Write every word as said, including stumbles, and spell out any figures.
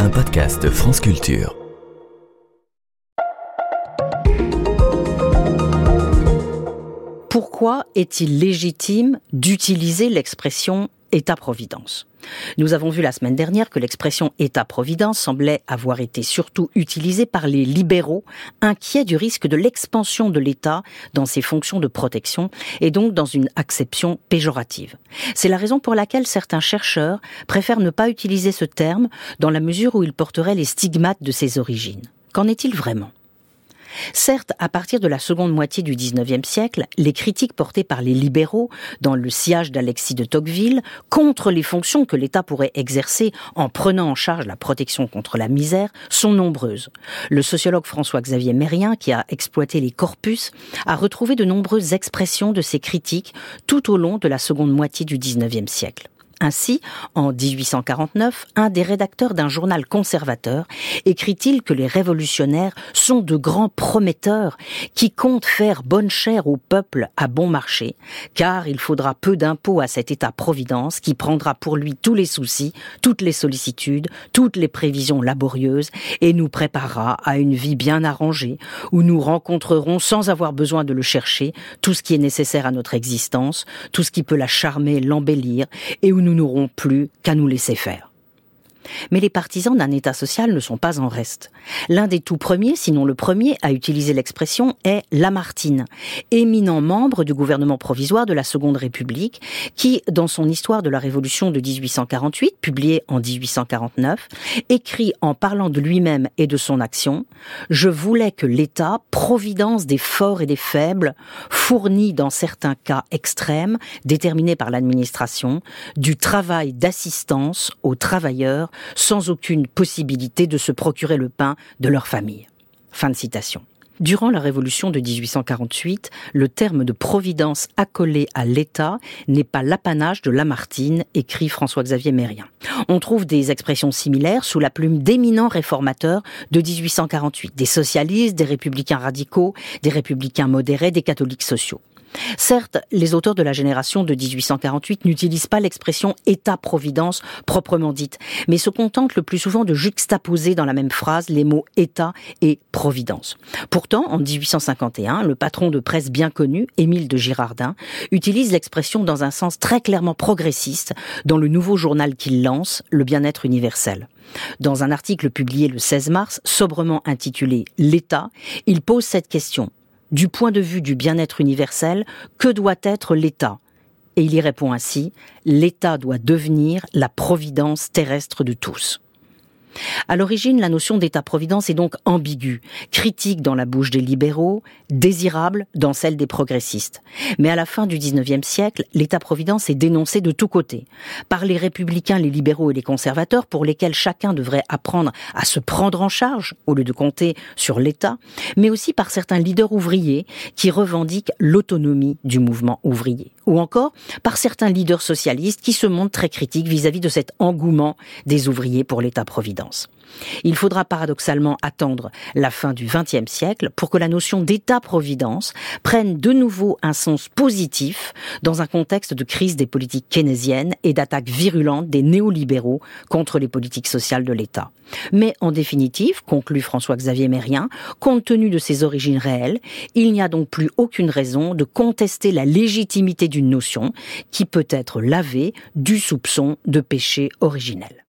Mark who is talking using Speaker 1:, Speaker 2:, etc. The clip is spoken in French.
Speaker 1: un podcast France Culture.
Speaker 2: Pourquoi est-il légitime d'utiliser l'expression « État-providence » ? Nous avons vu la semaine dernière que l'expression « État-providence » semblait avoir été surtout utilisée par les libéraux, inquiets du risque de l'expansion de l'État dans ses fonctions de protection et donc dans une acception péjorative. C'est la raison pour laquelle certains chercheurs préfèrent ne pas utiliser ce terme dans la mesure où il porterait les stigmates de ses origines. Qu'en est-il vraiment ? Certes, à partir de la seconde moitié du dix-neuvième siècle, les critiques portées par les libéraux, dans le sillage d'Alexis de Tocqueville, contre les fonctions que l'État pourrait exercer en prenant en charge la protection contre la misère, sont nombreuses. Le sociologue François-Xavier Mérien, qui a exploité les corpus, a retrouvé de nombreuses expressions de ces critiques tout au long de la seconde moitié du dix-neuvième siècle. Ainsi, en dix-huit cent quarante-neuf, un des rédacteurs d'un journal conservateur écrit-il que les révolutionnaires sont de grands prometteurs qui comptent faire bonne chère au peuple à bon marché, car il faudra peu d'impôts à cet État-providence qui prendra pour lui tous les soucis, toutes les sollicitudes, toutes les prévisions laborieuses et nous préparera à une vie bien arrangée où nous rencontrerons sans avoir besoin de le chercher tout ce qui est nécessaire à notre existence, tout ce qui peut la charmer, l'embellir et où nous Nous n'aurons plus qu'à nous laisser faire. Mais les partisans d'un État social ne sont pas en reste. L'un des tout premiers, sinon le premier, à utiliser l'expression est Lamartine, éminent membre du gouvernement provisoire de la Seconde République, qui, dans son Histoire de la Révolution de dix-huit cent quarante-huit, publiée en dix-huit cent quarante-neuf, écrit en parlant de lui-même et de son action « Je voulais que l'État, providence des forts et des faibles, fournit dans certains cas extrêmes, déterminés par l'administration, du travail d'assistance aux travailleurs sans aucune possibilité de se procurer le pain de leur famille. » Fin de citation. Durant la Révolution de dix-huit cent quarante-huit, le terme de providence accolé à l'État n'est pas l'apanage de Lamartine, écrit François-Xavier Mérien. On trouve des expressions similaires sous la plume d'éminents réformateurs de dix-huit cent quarante-huit, des socialistes, des républicains radicaux, des républicains modérés, des catholiques sociaux. Certes, les auteurs de la génération de dix-huit cent quarante-huit n'utilisent pas l'expression « État-providence » proprement dite, mais se contentent le plus souvent de juxtaposer dans la même phrase les mots « État » et « providence ». Pourtant, en dix-huit cent cinquante et un, le patron de presse bien connu, Émile de Girardin, utilise l'expression dans un sens très clairement progressiste dans le nouveau journal qu'il lance, Le Bien-être universel. Dans un article publié le seize mars, sobrement intitulé « L'État », il pose cette question. Du point de vue du bien-être universel, que doit être l'État ? Et il y répond ainsi, l'État doit devenir la providence terrestre de tous. À l'origine, la notion d'État-providence est donc ambiguë, critique dans la bouche des libéraux, désirable dans celle des progressistes. Mais à la fin du dix-neuvième siècle, l'État-providence est dénoncé de tous côtés, par les républicains, les libéraux et les conservateurs, pour lesquels chacun devrait apprendre à se prendre en charge, au lieu de compter sur l'État, mais aussi par certains leaders ouvriers qui revendiquent l'autonomie du mouvement ouvrier. Ou encore par certains leaders socialistes qui se montrent très critiques vis-à-vis de cet engouement des ouvriers pour l'État-providence. Il faudra paradoxalement attendre la fin du vingtième siècle pour que la notion d'État-providence prenne de nouveau un sens positif dans un contexte de crise des politiques keynésiennes et d'attaques virulentes des néolibéraux contre les politiques sociales de l'État. Mais en définitive, conclut François-Xavier Mérien, compte tenu de ses origines réelles, il n'y a donc plus aucune raison de contester la légitimité d'une notion qui peut être lavée du soupçon de péché originel.